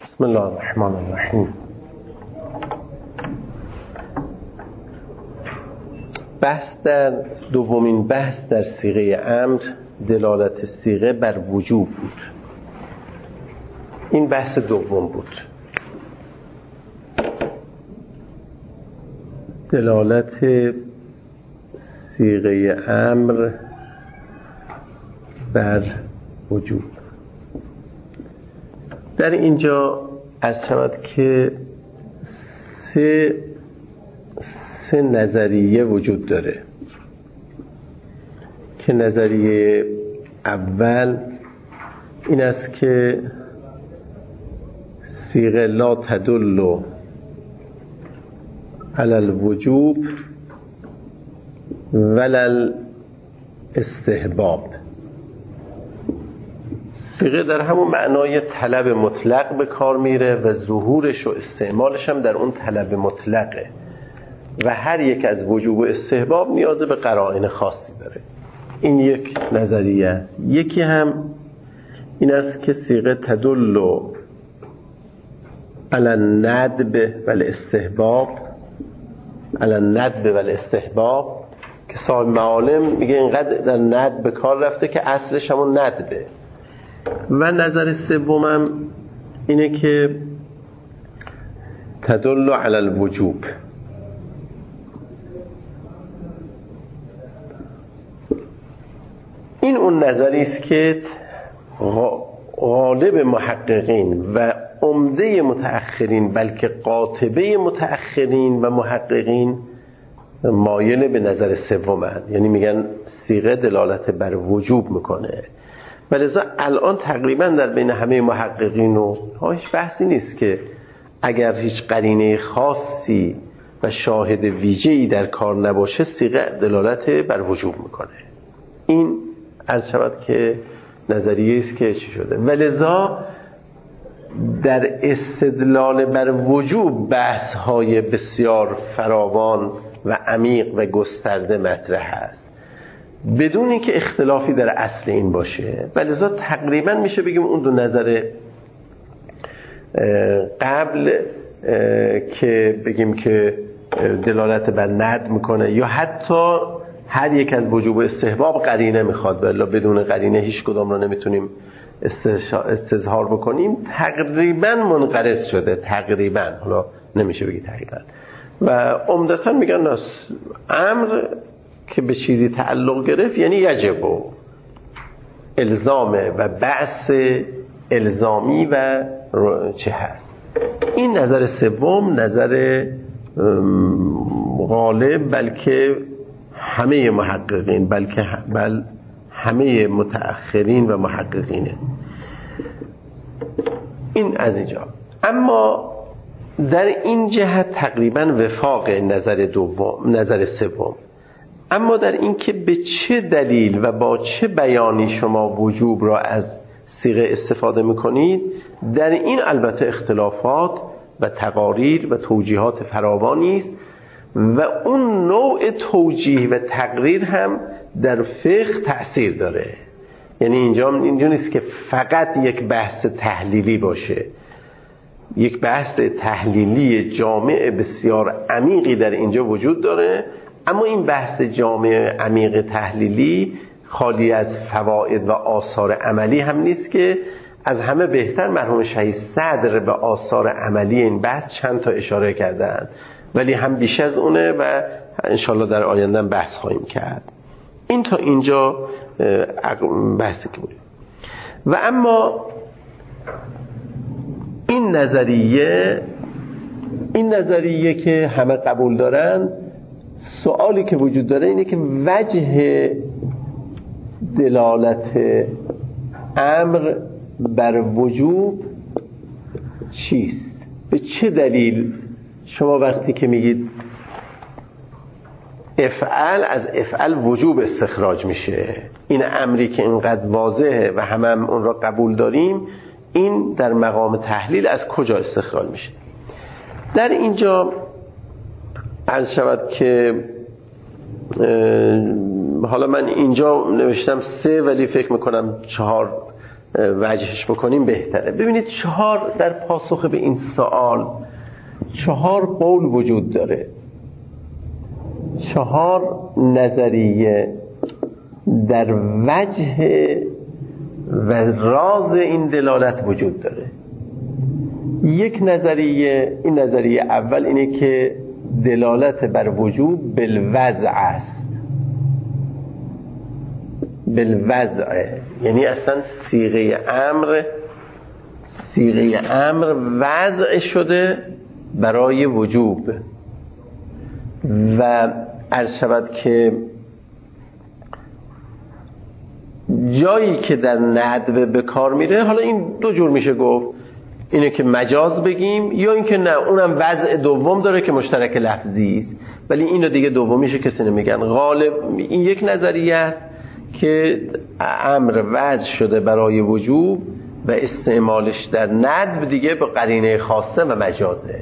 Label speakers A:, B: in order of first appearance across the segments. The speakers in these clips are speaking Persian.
A: بسم الله الرحمن الرحیم. دومین بحث در صیغه امر دلالت صیغه بر وجوب بود. این بحث دوم بود. دلالت صیغه امر بر وجوب. در اینجا عرض شود که سه نظریه وجود داره که نظریه اول این است که صیغه لا تدل علی الوجوب ولا الاستحباب. صیغه در همون معنای طلب مطلق به کار میره و ظهورش و استعمالش هم در اون طلب مطلقه و هر یک از وجوب و استحباب نیاز به قرائن خاصی داره. این یک نظریه است. یکی هم این است که صیغه تدل علی الندب والاستحباب، علی الندب والاستحباب، که صاحب معالم میگه اینقدر در ندب به کار رفته که اصلش همون ندبه. و نظر سومم اینه که تدل علی الوجوب. این اون نظری است که غالب محققین و عمده متأخرین، بلکه قاطبه متأخرین و محققین مایل به نظر سومن، یعنی میگن صیغه دلالت بر وجوب میکنه. ولذا الان تقریبا در بین همه محققین و هیچ بحثی نیست که اگر هیچ قرینه خاصی و شاهد ویژه‌ای در کار نباشه صیغه دلالت بر وجوب میکنه. این عرض شود که نظریه است که چی شده. ولذا در استدلال بر وجوب بحث های بسیار فراوان و عمیق و گسترده مطرح است بدون اینکه اختلافی در اصل این باشه. ولذا تقریبا میشه بگیم اون دو نظر قبل که بگیم که دلالت بر ند میکنه یا حتی هر یک از وجوب و استحباب قرینه میخواد، ولی بدون قرینه هیچ کدام رو نمیتونیم استظهار بکنیم، تقریبا منقرض شده. تقریبا، حالا نمیشه بگی تقریبا. و عمدتا میگن امر که به چیزی تعلق گرفت یعنی یجب و الزامه و بحث الزامی و چه هست. این نظر سوم نظر غالب، بلکه همه محققین، بلکه همه متأخرین و محققینه. این از اینجا. اما در این جهت تقریبا وفاق نظر سوم. اما در این که به چه دلیل و با چه بیانی شما وجوب را از صیغه استفاده میکنید، در این البته اختلافات و تقاریر و توجیهات فراوانی است و اون نوع توجیه و تقریر هم در فقه تأثیر داره. یعنی اینجا نیست که فقط یک بحث تحلیلی باشه. یک بحث تحلیلی جامع بسیار عمیقی در اینجا وجود داره، اما این بحث جامع عمیق تحلیلی خالی از فواید و آثار عملی هم نیست که از همه بهتر مرحوم شهید صدر به آثار عملی این بحث چند تا اشاره کردن، ولی هم بیش از اونه و انشالله در آینده بحث خواهیم کرد. این تا اینجا بحثی که بود. و اما این نظریه که همه قبول دارن، سوالی که وجود داره اینه که وجه دلالت امر بر وجوب چیست؟ به چه دلیل شما وقتی که میگید افعل، از افعل وجوب استخراج میشه؟ این امری که اینقدر واضحه و همه هم اون را قبول داریم، این در مقام تحلیل از کجا استخراج میشه؟ در اینجا عرض شود که حالا من اینجا نوشتم 3 ولی فکر میکنم 4 وجهش بکنیم بهتره. ببینید در پاسخ به این سوال 4 قول وجود داره، 4 نظریه در وجه و راز این دلالت وجود داره. یک نظریه، این نظریه اول اینه که دلالت بر وجوب بالوضع است. بالوضع یعنی اصلا صیغه امر وضع شده برای وجوب و عرض شود که جایی که در ندب به کار میره، حالا این 2 جور میشه گفت، اینه که مجاز بگیم یا اینکه نه اونم وضع دوم داره که مشترک لفظی است، ولی اینو دیگه دومیشه کسی نمیگن. غالب این یک نظریه است که امر وضع شده برای وجوب و استعمالش در ندب دیگه به قرینه خاصه و مجازه.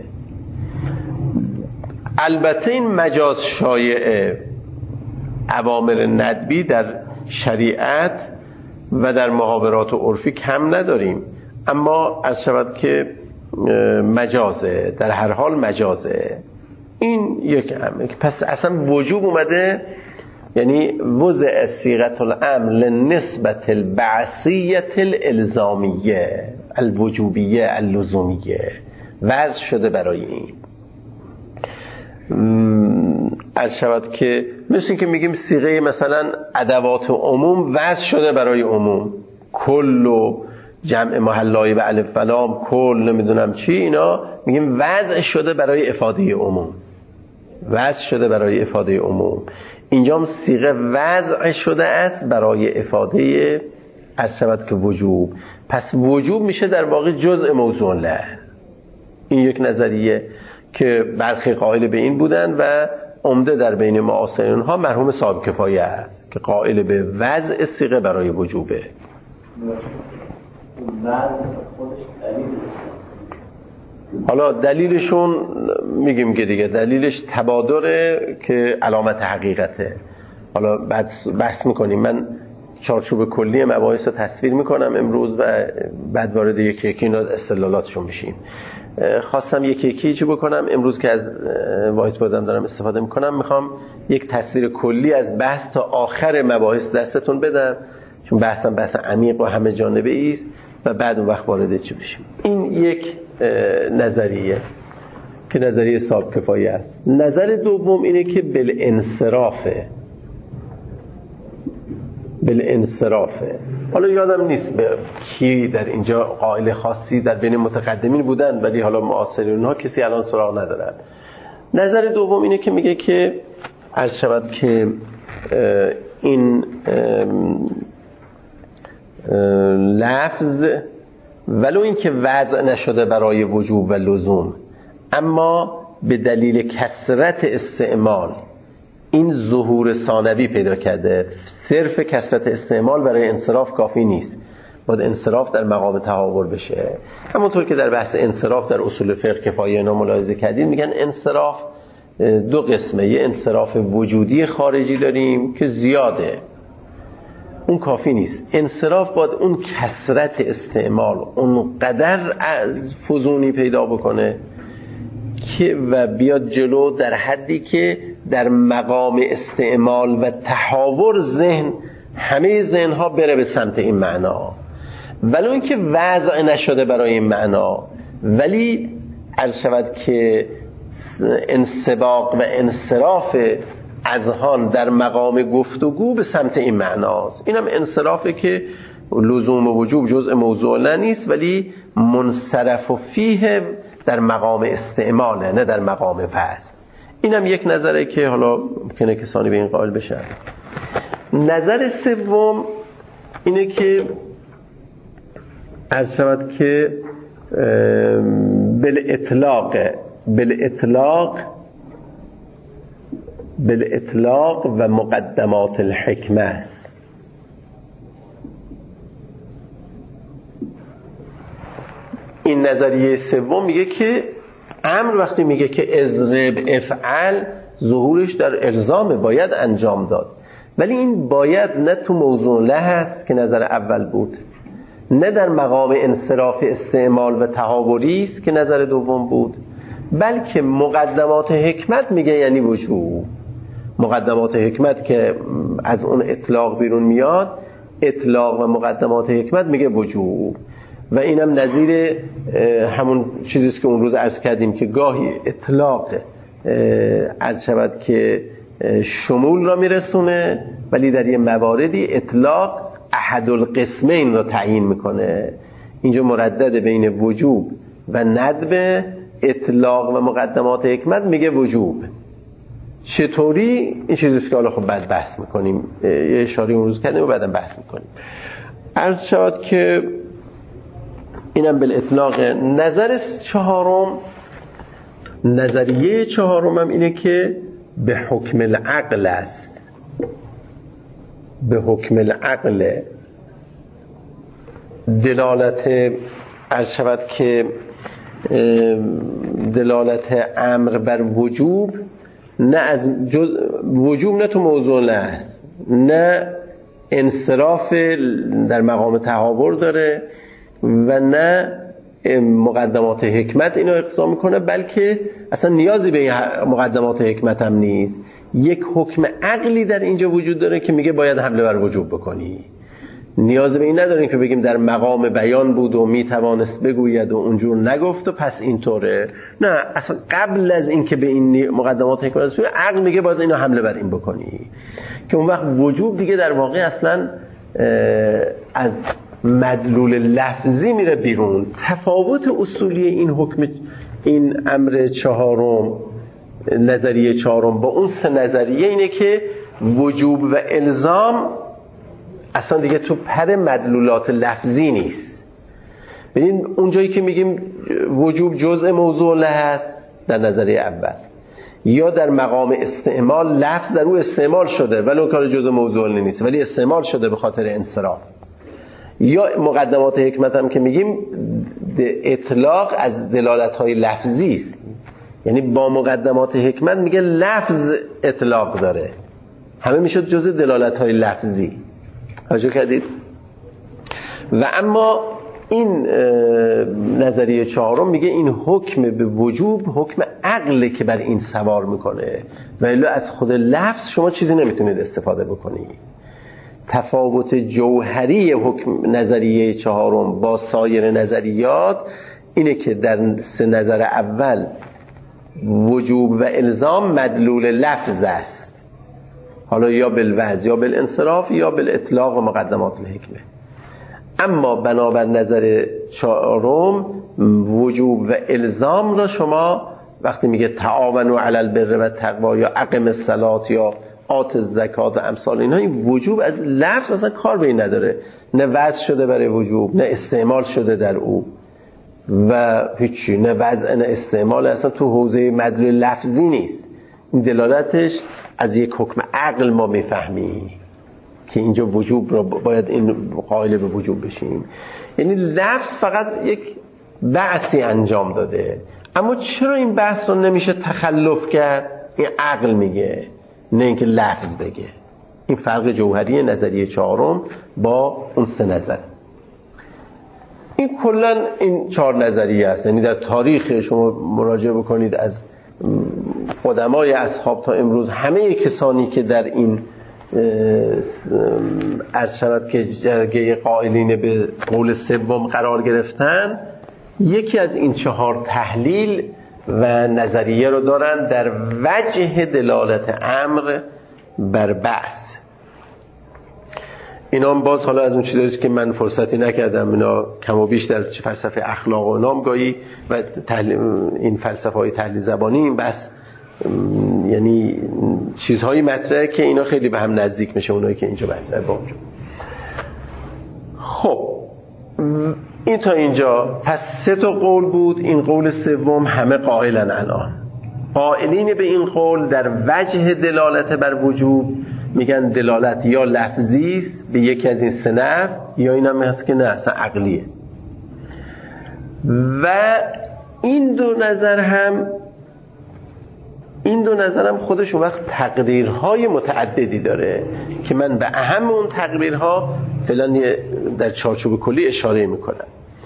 A: البته این مجاز شایعه، اوامر ندبی در شریعت و در محاورات عرفی کم نداریم، اما از شود که مجازه، در هر حال مجازه. این یک امر. پس اصلا وجوب اومده، یعنی وضع صیغه الامر لنسبت البعثیه الالزامیه الوجوبیه اللزومیه، وضع شده برای این. عرض شود که مثل این که میگیم صیغه مثلا ادوات عموم وضع شده برای عموم، کل و جمع محلای به الف و لام، کل نمیدونم چی، اینا میگیم وضع شده برای افاده عموم، وضع شده برای افاده عموم. اینجا صیغه وضع شده است برای افاده عرض شود که وجوب. پس وجوب میشه در واقع جزء موضوع له. این یک نظریه که برخی قائل به این بودن و عمده در بین معاصرین ها مرحوم صاحب کفایه است که قائل به وضع صیغه برای وجوبه. حالا دلیلشون میگیم که دیگه دلیلش تبادره که علامت حقیقته. حالا بعد بحث میکنیم. من چارچوب کلی مباحث رو تصویر میکنم امروز و بعد وارد یکی یکی اینا استدلالاتشون میشیم. خواستم یکی یکی چی بکنم امروز که از وایت بردم دارم استفاده میکنم، میخوام یک تصویر کلی از بحث تا آخر مباحث دستتون بدم، چون بحثم بحث عمیق و همه جانبه است و بعد اون وقت وارد چی بشیم. این یک نظریه که نظریه صاحب کفایه است. نظر دوم اینه که بالانصرافه. حالا یادم نیست به کی در اینجا قائل خاصی در بین متقدمین بودن، ولی حالا معاصرین ها کسی الان سراغ ندارن. نظر دوم اینه که میگه که عرض شود که این لفظ ولو این که وضع نشده برای وجوب و لزوم، اما به دلیل کثرت استعمال این ظهور ثانوی پیدا کرده. صرف کثرت استعمال برای انصراف کافی نیست، باید انصراف در مقام تحاور بشه. همونطور که در بحث انصراف در اصول فقه کفایه اینا ملاحظه کردید، میگن انصراف 2 قسمه. یه انصراف وجودی خارجی داریم که زیاده، اون کافی نیست. انصراف باید اون کثرت استعمال اونقدر از فزونی پیدا بکنه که و بیاد جلو در حدی که در مقام استعمال و تحاور همه ذهن‌ها بره به سمت این معنا، ولی این که وضع نشده برای این معنا، ولی عرض شود که انسباق و انصراف اذهان در مقام گفتگو به سمت این معناست. اینم انصرافه که لزوم و وجوب جزء موضوع نیست، ولی منصرف و فیه در مقام استعماله، نه در مقام وضع. اینم یک نظره که حالا ممکنه کسانی به این قائل بشن. نظر سوم اینه که عرض شود که بالاطلاق و مقدمات الحکمه است. این نظریه سوم میگه که امر وقتی میگه که اضرب افعل، ظهورش در الزامه، باید انجام داد، ولی این باید نه تو موضوع له هست که نظر اول بود، نه در مقام انصراف استعمال و تحاوری است که نظر دوم بود، بلکه مقدمات حکمت میگه یعنی وجوب. مقدمات حکمت که از اون اطلاق بیرون میاد، اطلاق و مقدمات حکمت میگه وجوب. و اینم نظیر همون چیزیست که اون روز عرض کردیم که گاهی اطلاق عرض شود که شمول را میرسونه، ولی در یه مواردی اطلاق احد القسمین را تعیین میکنه. اینجا مردد بین وجوب و ندب، اطلاق و مقدمات حکمت میگه وجوب. چطوری؟ این چیزیست که حالا خب بعد بحث میکنیم، یه اشاره اون روز کردیم و بعدم بحث میکنیم. عرض شود که اینم بالاطلاق. نظر چهارم، نظریه چهارم هم اینه که به حکم العقل است. به حکم العقل دلالت عرض شود که دلالت امر بر وجوب نه از وجوب نه تو موضوع است، نه انصراف در مقام تحاور داره و نه مقدمات حکمت اینو اقضا میکنه، بلکه اصلا نیازی به مقدمات حکمت هم نیست. یک حکم عقلی در اینجا وجود داره که میگه باید حمله بر وجوب بکنی. نیازی به این نداریم که بگیم در مقام بیان بود و میتوانست بگوید و اونجور نگفت و پس اینطوره. نه، اصلا قبل از این که به این مقدمات حکمت رسید، عقل میگه باید اینو حمله بر این بکنی، که اون وقت وجوب دیگه در واقع اصلا از مدلول لفظی میره بیرون. تفاوت اصولی این حکم، این امر چهارم، نظریه چهارم با اون سه نظریه اینه که وجوب و الزام اصلا دیگه تو پر مدلولات لفظی نیست. ببین اونجایی که میگیم وجوب جزء موضوع له هست در نظریه اول، یا در مقام استعمال لفظ در او استعمال شده ولی اون کار جزء موضوع له نیست، ولی استعمال شده به خاطر انصراف. یا مقدمات حکمت هم که میگیم اطلاق از دلالت‌های لفظی است، یعنی با مقدمات حکمت میگه لفظ اطلاق داره، همه میشد جزء دلالت‌های لفظی. توجه کردید؟ و اما این نظریه چهارم میگه این حکم به وجوب حکم عقله که بر این سوار میکنه، ولی از خود لفظ شما چیزی نمیتونید استفاده بکنید. تفاوت جوهری حکم نظریه چهارم با سایر نظریات اینه که در سه نظر اول وجوب و الزام مدلول لفظ است، حالا یا بالوضع یا بالانصراف یا بالاطلاق و مقدمات الحکمه. اما بنابر نظر چهارم وجوب و الزام را شما وقتی میگه تعاونوا علی البر و التقوی یا اقم الصلاة یا آت الزکات و امثال اینها، این وجوب از لفظ اصلا کار به این نداره، نه وضع شده برای وجوب نه استعمال شده در او و هیچی، نه وضع نه استعمال، اصلا تو حوزه مدلول لفظی نیست. این دلالتش از یک حکم عقل ما میفهمیم که اینجا وجوب را باید این قائل به وجوب بشیم. یعنی لفظ فقط یک بحثی انجام داده، اما چرا این بحث رو نمیشه تخلف کرد؟ این عقل میگه، نه اینکه لفظ بگه. این فرق جوهری نظریه چهارم با اون سه نظر. این کلن این چهار نظریه است. یعنی در تاریخ شما مراجعه بکنید از قدمای اصحاب تا امروز، همه کسانی که در این عرض شود که جرگه قائلین به قول سوم قرار گرفتن، یکی از این چهار تحلیل و نظریه رو دارن در وجه دلالت امر بر بعث. اینا هم باز حالا از اون چیزاییست که من فرصتی نکردم، اینا کم و بیش در فلسفه اخلاق و نامگاهی و این فلسفه های تحلیل زبانی این بس، یعنی چیزهایی مطرحه که اینا خیلی به هم نزدیک میشه اونایی که اینجا مطرحه با اونجا. خب این تا اینجا پس سه تا قول بود. این قول سوم همه قائلن، الان قائلین به این قول در وجه دلالت بر وجوب میگن دلالت یا لفظی است به یکی از این سه نحو، یا این هم هست که نه اصلا عقلیه. و این دو نظر هم این دو نظرم خودش اون وقت تقریرهای متعددی داره که من به اهم اون تقریرها فعلا در چارچوب کلی اشاره میکنم.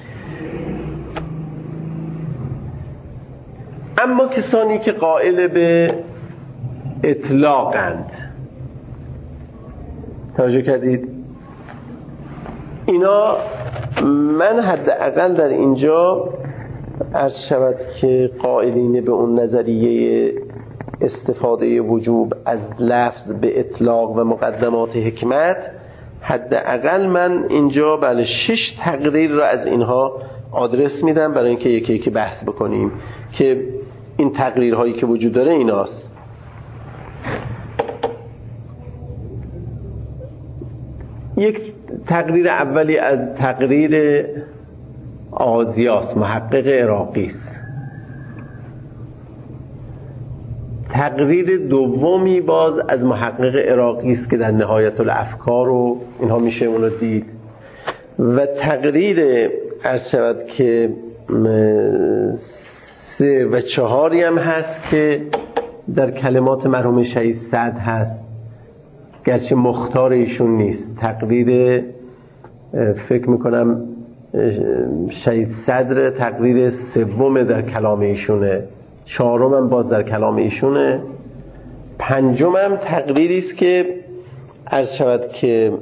A: اما کسانی که قائل به اطلاقند، توجه کردید، اینا من حداقل در اینجا عرض شود که قائلین به اون نظریه استفاده وجوب از لفظ به اطلاق و مقدمات حکمت، حداقل من اینجا 6 تقریر را از اینها آدرس میدم برای اینکه یکی یکی بحث بکنیم که این تقریرهایی که وجود داره ایناست. یک تقریر اولی از تقریر آزیاس، محقق عراقی است. تقریر دومی باز از محقق عراقی است که در نهایت الافکار و اینها میشه اونو دید. و تقریر عرض شود که 3 و 4 هم هست که در کلمات مرحوم شهید صدر هست، گرچه مختار ایشون نیست. تقریر فکر میکنم شهید صدر تقریر 3 در کلام ایشونه، 4 هم باز در کلام ایشونه، 5 هم تقریری است که عرض شود که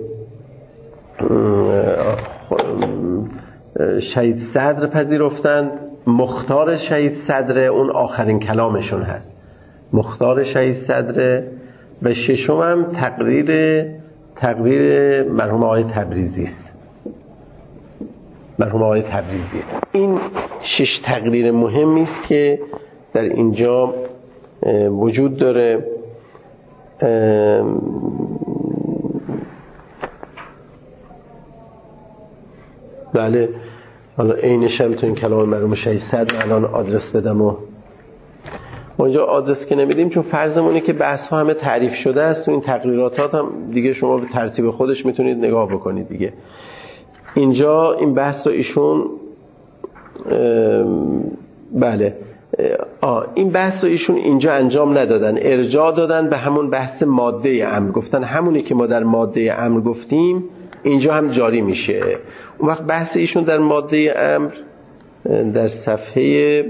A: شهید صدر پذیرفتند. مختار شهید صدر اون آخرین کلامشون هست، مختار شهید صدر. و 6 هم تقریر مرحوم آقای تبریزی است، مرحوم آقای تبریزی است. این 6 تقریر مهمی است که در اینجا وجود داره. بله، حالا عینش هم تو این کلام مرحوم شهید صدر الان آدرس بدم و ما اینجا آدرس که نمیدیم چون فرضمونه که بحث ها همه تعریف شده است. تو این تقریرات هم دیگه شما به ترتیب خودش میتونید نگاه بکنید دیگه. اینجا این بحث رو ایشون این بحث رو ایشون اینجا انجام ندادن، ارجاع دادن به همون بحث ماده امر، گفتن همونی که ما در ماده امر گفتیم اینجا هم جاری میشه. اون وقت بحث ایشون در ماده امر در صفحه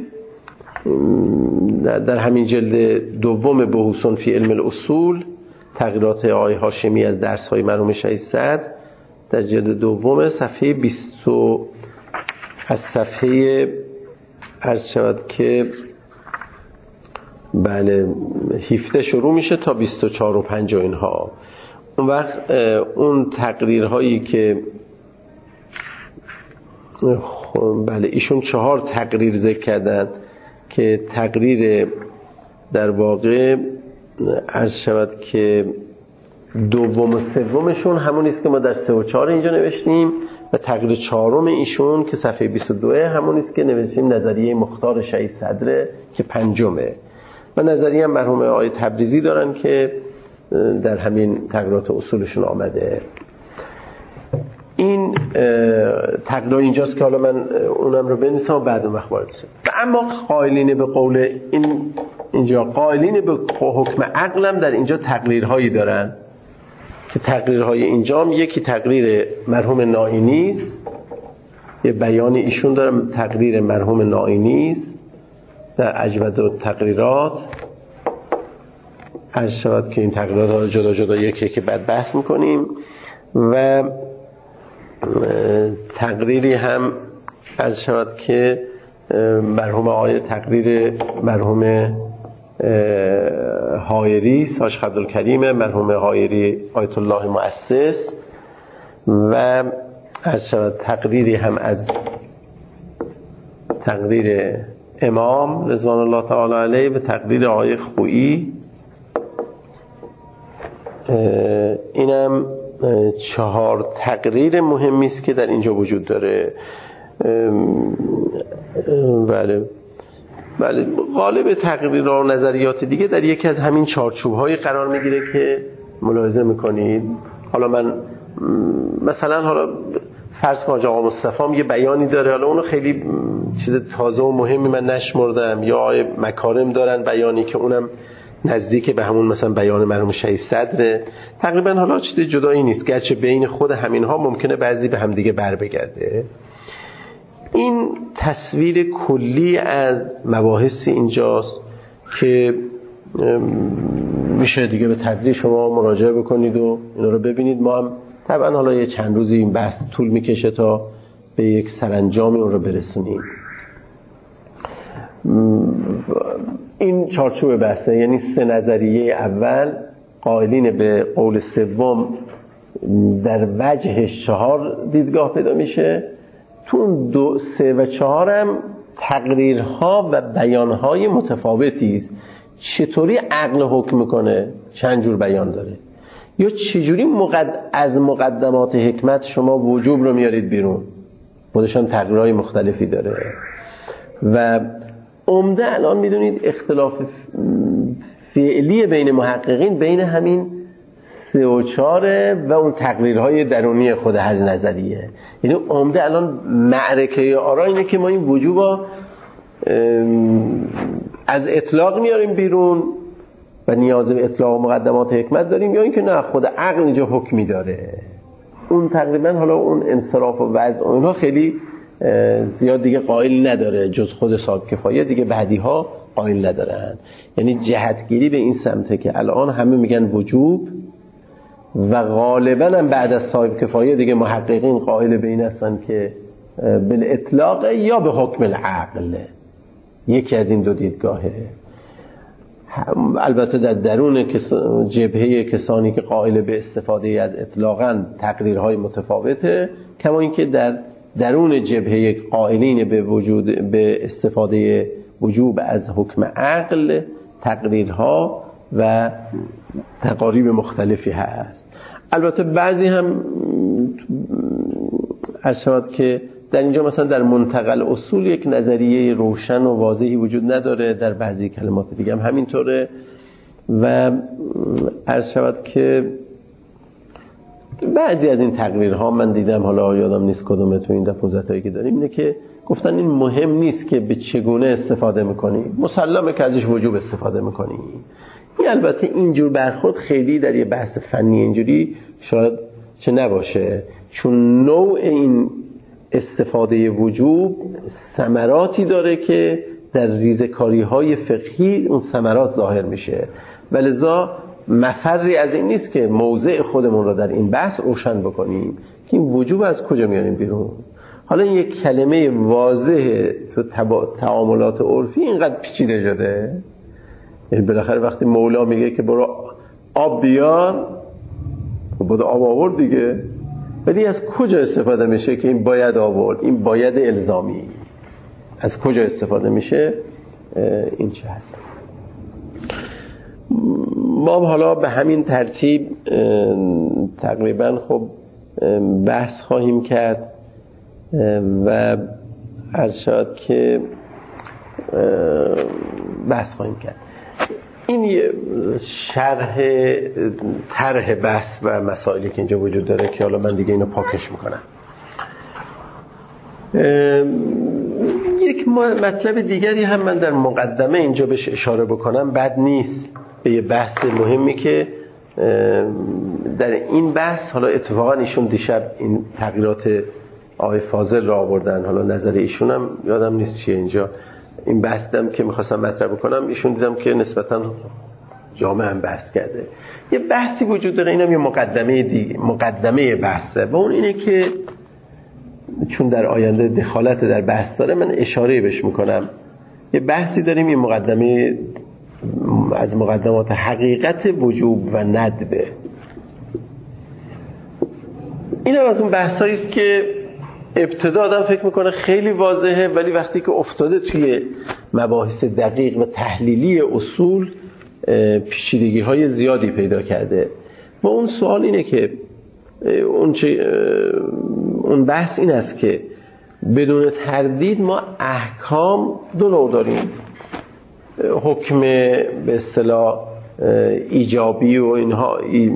A: در همین جلد دوم بحوثون فی علم الاصول، تغییرات آقای هاشمی از درس های مرحوم شهید صدر، در جلد دوم صفحه 20 از صفحه عرض شود که 17 شروع میشه تا 24 و 5 اینها. اون وقت اون تقریرهایی که ایشون 4 تقریر ذکر کردن که تقریر در واقع عرض شود که 2 و 3 همون است که ما در 3 و 4 اینجا نوشتیم و تقریر 4 ایشون که صفحه 22 همون است که نوشتیم نظریه مختار شهید صدر که 5 و نظریه هم مرحوم آقای تبریزی دارن که در همین تقریرات اصولشون آمده. این تقریر اینجاست که حالا من اونم رو بنویسم و بعد اون وقت وارد شم. اما قائلین به قول اینجا قائلین به حکم عقلم در اینجا تقریرهایی دارن که تقریرهای اینجا هم یکی تقریر مرحوم نائینی است، یه بیان ایشون دارم تقریر مرحوم نائینی است در اجود التقریرات. عرض شود که این تقریرات ها جدا جدا یکی که بعد بحث میکنیم و تقریری هم عرض شود که مرحوم آقای تقریر مرحوم حایری ساش عبدالکریم، مرحوم حایری آیت الله مؤسس و عرض شود تقریری هم از تقریر امام رضوان الله تعالی علیه و تقریر آقای خویی. اینم 4 تقریر مهمی است که در اینجا وجود داره. بله غالب تقریرها و نظریات دیگه در یکی از همین چارچوب‌های قرار میگیره که ملاحظه میکنید. حالا من مثلا حالا فرض کنم آقا مصطفی هم یه بیانی داره، حالا اونو خیلی چیز تازه و مهمی من نشمردم، یا آقای مکارم دارن بیانی که اونم نزدیک به همون مثلا بیان مرحوم شهید صدره. تقریبا حالا چیز جدایی نیست، گرچه بین خود همینها ممکنه بعضی به هم دیگه بر بگرده. این تصویر کلی از مباحثی اینجاست که میشه دیگه به تدریج شما مراجعه بکنید و اینا رو ببینید. ما هم طبعا حالا یه چند روزی این بحث طول میکشه تا به یک سرانجامی اون رو برسونیم. این چارچوب بحثه، یعنی 3 نظریه اول قائلین به قول سوم در وجهش 4 دیدگاه پیدا میشه. تو اون 2، 3 و 4 هم تقریرها و بیانهای متفاوتی است. چطوری عقل حکم میکنه، چند جور بیان داره، یا چجوری از مقدمات حکمت شما وجوب رو میارید بیرون، خودشان تقریرهای مختلفی داره. و عمده الان میدونید اختلاف فعلی بین محققین بین همین 3 و 4 و اون تقریرهای درونی خود هر نظریه. یعنی عمده الان معرکه آرا اینه که ما این وجوب از اطلاق میاریم بیرون و نیاز به اطلاق مقدمات حکمت داریم، یا اینکه نه خود عقل اینجا حکمی داره. اون تقریبا حالا اون انصراف و وضع اونها خیلی زیاد دیگه قائل نداره، جز خود صاحب کفایه دیگه بعدی ها قائل ندارن. یعنی جهتگیری به این سمته که الان همه میگن وجوب و غالبا هم بعد از صاحب کفایه دیگه محققین قائل به این هستن که بالاطلاق یا به حکم العقل. یکی از این 2 دیدگاهه. البته در درون جبهه کسانی که قائل به استفاده از اطلاقاً تقریرهای متفاوته، کما اینکه در درون جبهه قائلین به استفاده وجوب از حکم عقل تقریرها و تقاریب مختلفی هست. البته بعضی هم ارشاد که در اینجا مثلا در منتقل اصول یک نظریه روشن و واضحی وجود نداره، در بعضی کلمات دیگه هم همینطوره. و عرض شود که بعضی از این تقریرها من دیدم، حالا یادم نیست کدومه تو این 15 تایی که داریم، اینه که گفتن این مهم نیست که به چگونه استفاده میکنی، مسلمه که ازش وجوب استفاده میکنی. این البته اینجور برخورد خیلی در یه بحث فنی اینجوری شاید چه نباشه، چون نوع این استفاده وجوب ثمراتی داره که در ریزکاری‌های فقهی اون ثمرات ظاهر میشه، ولذا مفری از این نیست که موضع خودمون رو در این بحث روشن بکنیم که این وجوب از کجا میاریم بیرون. حالا این یک کلمه واضحه تو تعاملات عرفی اینقدر پیچیده شده، یعنی بالاخره وقتی مولا میگه که برو آب بیار، بود آب آورد دیگه، ولی از کجا استفاده میشه که این باید آورد، این باید الزامی، از کجا استفاده میشه؟ این چه هست؟ ما حالا به همین ترتیب تقریبا خب بحث خواهیم کرد و ارشاد که بحث خواهیم کرد. این شرح طرح بحث و مسائلی که اینجا وجود داره که حالا من دیگه اینو پاکش میکنم. یک مطلب دیگری هم من در مقدمه اینجا بهش اشاره بکنم بد نیست، به یه بحث مهمی که در این بحث حالا اتفاقا ایشون دیشب این تغییرات آقای فاضل را آوردن، حالا نظر ایشون هم یادم نیست چیه اینجا، این بحث دیدم که میخواستم مطرح بکنم، ایشون دیدم که نسبتاً جامع هم بحث کرده. یه بحثی وجود داره، اینم یه مقدمه دیگه، مقدمه بحثه و اون اینه که چون در آینده دخالت در بحث داره من اشاره بهش میکنم. یه بحثی داریم، یه مقدمه از مقدمات حقیقت وجوب و ندبه. این هم از اون بحثایی است که ابتدا آدم فکر میکنه خیلی واضحه، ولی وقتی که افتاده توی مباحث دقیق و تحلیلی اصول پیچیدگی های زیادی پیدا کرده. و اون سوال اینه که اون بحث این است که بدون تردید ما احکام 2 نوع داریم، حکم به اصطلاح ایجابی و اینها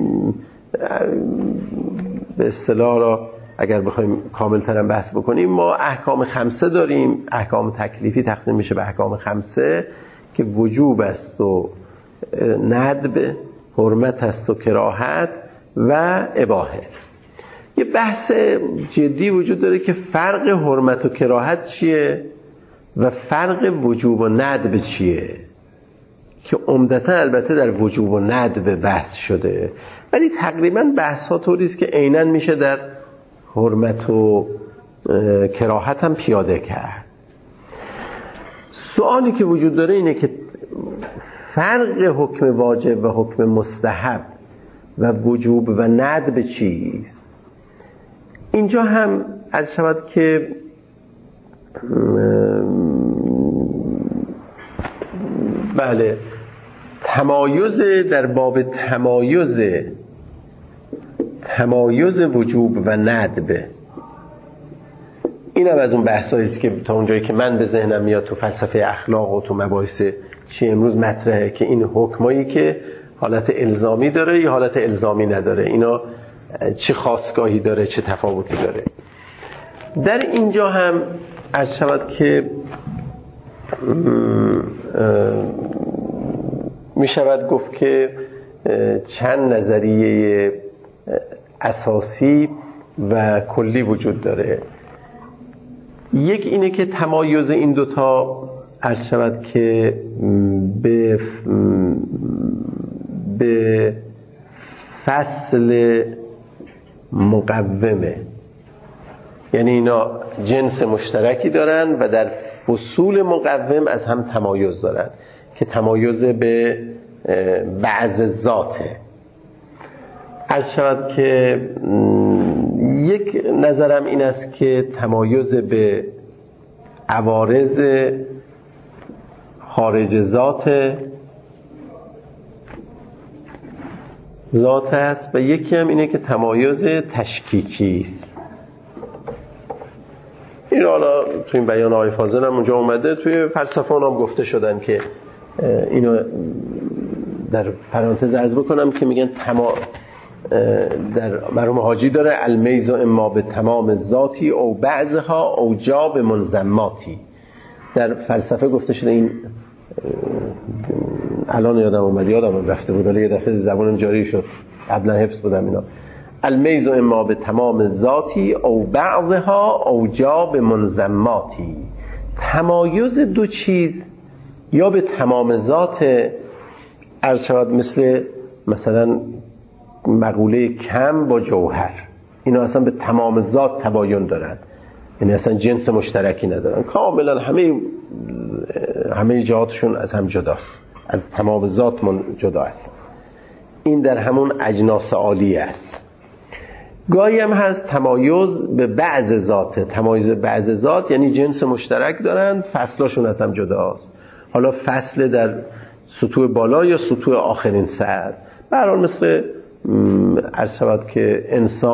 A: به اصطلاح را اگر بخوایم کامل تر بحث بکنیم، ما احکام 5 داریم. احکام تکلیفی تقسیم میشه به احکام 5 که وجوب است و ندب، حرمت است و کراهت و اباحه. یه بحث جدی وجود داره که فرق حرمت و کراهت چیه و فرق وجوب و ندب چیه، که عمدتا البته در وجوب و ندب بحث شده، ولی تقریبا بحث ها طوری است که عیناً میشه در حرمت و کراهت هم پیاده کرد. سوالی که وجود داره اینه که فرق حکم واجب و حکم مستحب و وجوب و ندب چیست. اینجا هم عرض شود که بله تمایز در باب تمایز وجوب و ندب، این هم از اون بحثایی است که تا اونجایی که من به ذهنم میاد تو فلسفه اخلاق و تو مباحث چی امروز مطرحه که این حکمایی که حالت الزامی داره یا حالت الزامی نداره، اینا چه خاصگاهی داره، چه تفاوتی داره. در اینجا هم عرض شود که می شود گفت که چند نظریه اساسی و کلی وجود داره. یک اینه که تمایز این دوتا عرض شود که به فصل مقومه، یعنی اینا جنس مشترکی دارن و در فصول مقوم از هم تمایز دارن که تمایز به بعض ذاته. عرض شود که یک نظرم این است که تمایز به عوارض خارج ذات است و یکی هم اینه که تمایز تشکیکی است. این حالا تو این بیان آقای فاضل هم اونجا اومده، توی فلسفه هم گفته شدن که اینو در پرانتز عرض بکنم که میگن در مرحوم حاجی داره المیز اما به تمام ذاتی او بعضها او جا به منضماتی. در فلسفه گفته شده، این الان یادم رفته بود، ولی یه دفعه زبانم جاری شد، قبلا حفظ بودم اینا. المیز اما به تمام ذاتی او بعضها او جا به منضماتی. تمایز دو چیز یا به تمام ذات عرض شود، مثلا مقوله کم با جوهر، اینا اصلا به تمام ذات تباین دارن، یعنی اصلا جنس مشترکی ندارن، کاملا همه جهاتشون از هم جداست، از تمام ذات جدا است. این در همون اجناس عالی است. گاهی هم هست تمایز به بعض ذات. تمایز بعض ذات یعنی جنس مشترک دارن، فصلاشون از هم جداست. حالا فصل در سطوح بالا یا سطوح آخرین سر، به هر حال مثل عرض شود که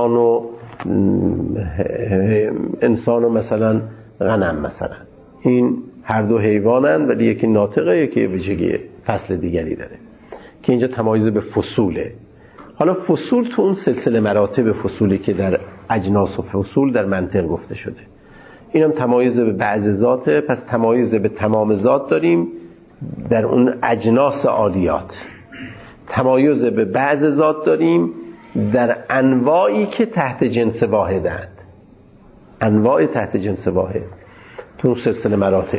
A: انسان و مثلا غنم، مثلا این هر دو حیوانن ولی یکی ناطقه، یکی ویژگی فصل دیگری داره، که اینجا تمایز به فصوله. حالا فصول تو اون سلسله مراتب فصولی که در اجناس و فصول در منطق گفته شده، اینم تمایز به بعض ذاته. پس تمایز به تمام ذات داریم در اون اجناس عالیات، تمایز به بعض ذات داریم در انواعی که تحت جنس واحدند، انواع تحت جنس واحد تو اون سلسله مراتب.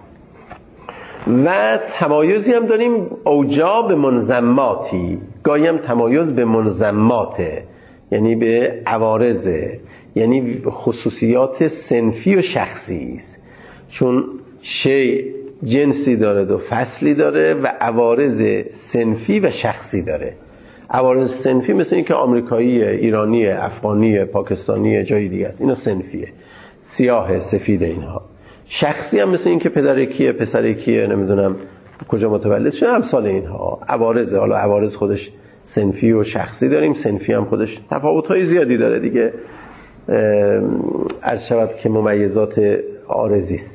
A: و تمایزی هم داریم اوجا به منضماتی، گاهی هم تمایز به منضماته، یعنی به عوارضه، یعنی خصوصیات صنفی و شخصی است، چون شیء جنسی داره و فصلی داره و عوارض صنفی و شخصی داره. عوارض صنفی مثل این که آمریکایی، ایرانی، افغانی، پاکستانی، جای دیگه است، اینا صنفیه، سیاه، سفید. اینها شخصی هم مثل این که پدر کیه، پسر کیه، نمیدونم کجا متولد شده، امثال اینها عوارض. حالا عوارض خودش صنفی و شخصی داریم، صنفی هم خودش تفاوت‌های زیادی داره دیگه، عرض شود که ممیزات عارضی است.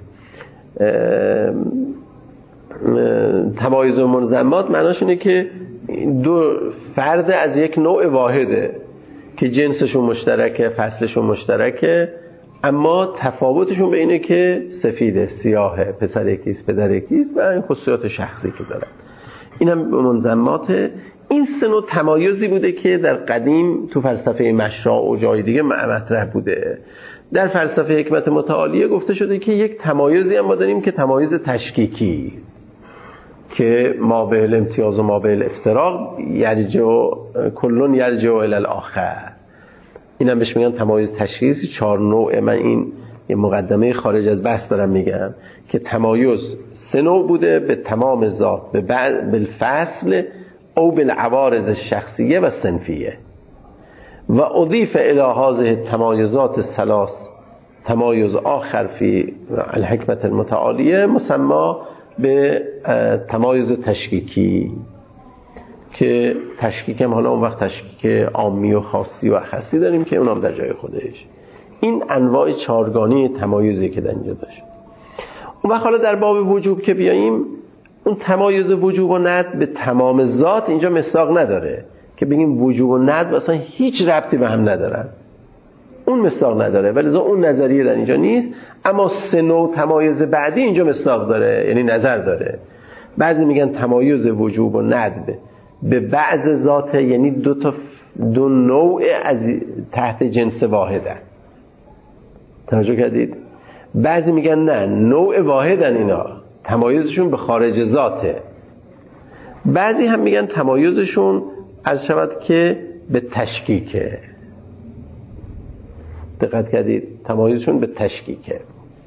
A: تمایز و منضمات معناش اینه که دو فرد از یک نوع واحده که جنسشون مشترکه، فصلشون مشترکه، اما تفاوتشون به اینه که سفیده، سیاهه، پسر یکیست، پدر یکیست و این خصوصیات شخصی که دارن. اینم منظمات. این سه نوع تمایزی بوده که در قدیم تو فلسفه مشراع و جای دیگه مطرح بوده. در فلسفه حکمت متعالیه گفته شده که یک تمایزی هم ما داریم که تمایز تشکیکی است که ما به الامتیاز و ما به الافتراق کلون یرجع الی الاخر. اینم بهش میگن تمایز تشخیصی. 4 نوع. من این یه مقدمه خارج از بحث دارم میگم که تمایز 3 نوع بوده: به تمام ذات، به بالفصل، او بالعوارض الشخصیه و صنفیه. و اضیف الی هذه التمایزات الثلاث تمایز آخر فی الحکمت المتعالیه مسمى به تمایز تشکیکی، که تشکیک هم حالا اون وقت تشکیک عامی و خاصی و اخصی داریم که اونم در جای خودش. این انواع 4گانه تمایزی که در اینجا داشت. اون وقت حالا در باب وجوب که بیاییم، اون تمایز وجوب و ند به تمام ذات اینجا مصداق نداره که بگیم وجوب و ند اصلا هیچ ربطی به هم ندارن. اون مصداق نداره، ولی اون نظریه در اینجا نیست. اما 3 نوع تمایز بعدی اینجا مصداق داره، یعنی نظر داره. بعضی میگن تمایز وجوب و ندب به بعض ذات، یعنی دو نوع از تحت جنس واحدن. توجه کردید؟ بعضی میگن نه، نوع واحدن اینا، تمایزشون به خارج ذاته. بعضی هم میگن تمایزشون عرض شود که به تشکیکه. دقت کردید؟ تمایزشون به تشکیکه.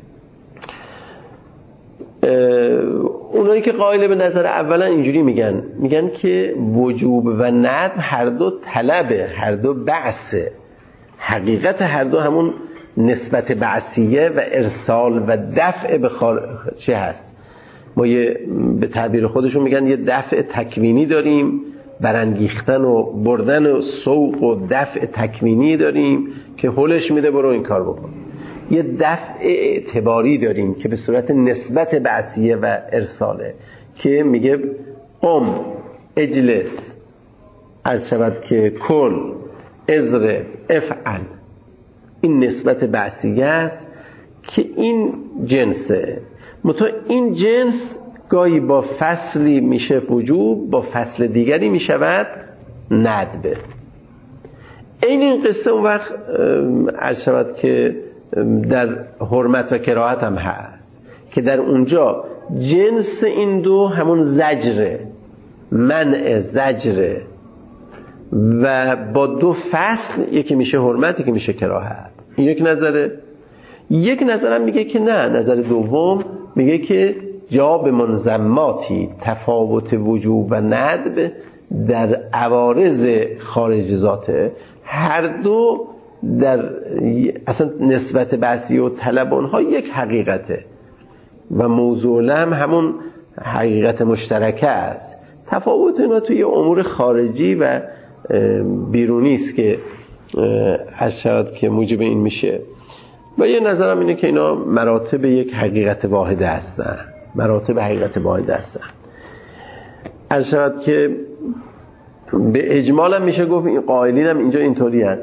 A: اونایی که قائل به نظر اولا اینجوری میگن که وجوب و ندب هر دو طلبه، هر دو بعثه. حقیقت هر دو همون نسبت بعثیه و ارسال و دفع به چه هست. ما به تعبیر خودشون میگن یه دفع تکوینی داریم، برانگیختن و بردن و سوق و دفع تکوینی داریم که هولش میده برو این کار بکن. یه دفع اعتباری داریم که به صورت نسبت بعثیه و ارساله که میگه قم، اجلس، عرض شود که کل، ازر، افعل. این نسبت بعثیه است که این جنسه. این جنس گاهی با فصلی میشه وجوب، با فصل دیگری میشود ندبه. این قصه اون وقت عرض شود که در حرمت و کراهت هم هست که در اونجا جنس این دو همون زجره، منع زجره، و با 2 فصل یکی میشه حرمت یکی میشه کراهت. این یک نظره. یک نظرم میگه که نه، نظر دوم میگه که جا به منظماتی تفاوت وجوب و ندب در عوارض خارج ذاته، هر دو در اصلا نسبت بعثی و طلب اونها یک حقیقته و موضوع هم همون حقیقت مشترکه است. تفاوت اینا توی امور خارجی و بیرونی است که اشد که موجب این میشه. و یه نظرم اینه که اینا مراتب یک حقیقت واحده هستن، مراتب حقیقت واحده هستن. از شود که به اجمال هم میشه گفت این قائلین هم اینجا اینطوری هست.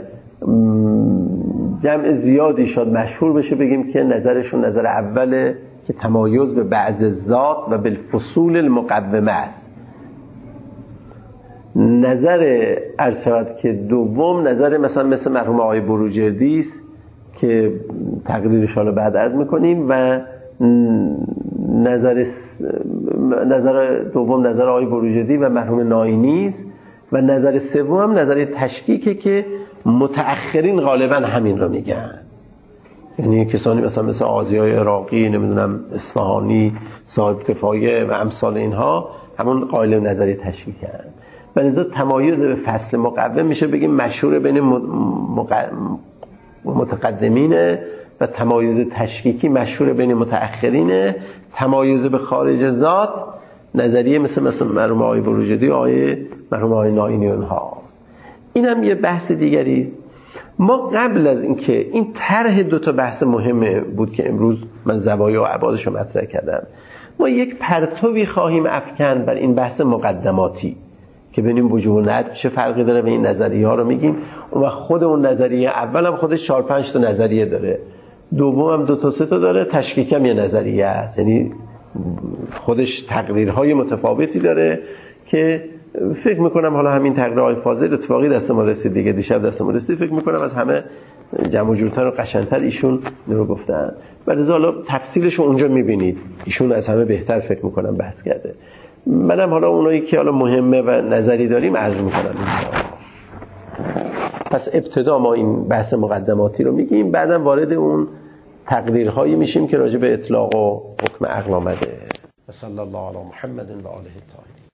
A: جمع زیادی شد مشهور بشه بگیم که نظرشون نظر اوله که تمایز به بعض ذات و بالفصول المقومه است. نظر ارشاد که دوم نظر مثل مرحوم آقای بروجردی است که تقریرش حالا بعد عرض میکنیم، و نظر دوم نظر آقای بروجردی و مرحوم ناینی است، و نظر سوم نظر تشکیکه که متأخرین غالبا همین رو میگن. یعنی کسانی مثل آزیای عراقی، نمیدونم اصفهانی، صاحب کفایه و امثال اینها همون قائل نظر تشکیکن. و لذا تمایز به فصل مقوم میشه بگیم مشهور بین متقدمینه و تمایز تشکیکی مشهور بین متأخرینه. تمایز به خارج ذات نظریه مثل مرحوم آقای بروجردی و مرحوم آقای ناینی اونها. این هم یه بحث دیگری است. ما قبل از اینکه این طرح 2 بحث مهمه بود که امروز من زوایا و ابعادش رو مطرح کردم، ما یک پرتوی خواهیم افکن بر این بحث مقدماتی که ببینیم وجوب و ندب چه فرقی داره و این نظریه ها رو میگیم. و خود اون نظریه اول هم خودش 4-5 تا نظریه داره، دوم هم 2 تا 3 تا داره، تشکیک هم یه نظریه است، یعنی خودش تقریرهای متفاوتی داره که فکر میکنم حالا همین تقریر آقای فاضل اتفاقی دست ما رسید دیگه، دیشب دست ما رسید، فکر میکنم از همه جمع و جورتر و قشنگتر ایشون رو گفتن و لذا حالا تفصیلش رو اونجا میبینید، ایشون از همه بهتر فکر میکنم بحث کرده. منم حالا اونایی که حالا مهمه و نظری داریم عرض میکنم اینجا. پس ابتدا ما این بحث مقدماتی رو میگیم، بعدم وارد اون تقریرهایی میشیم که راجع به اطلاق و حکم عقل آمده. صلی الله علی محمد و آله الطاهرین.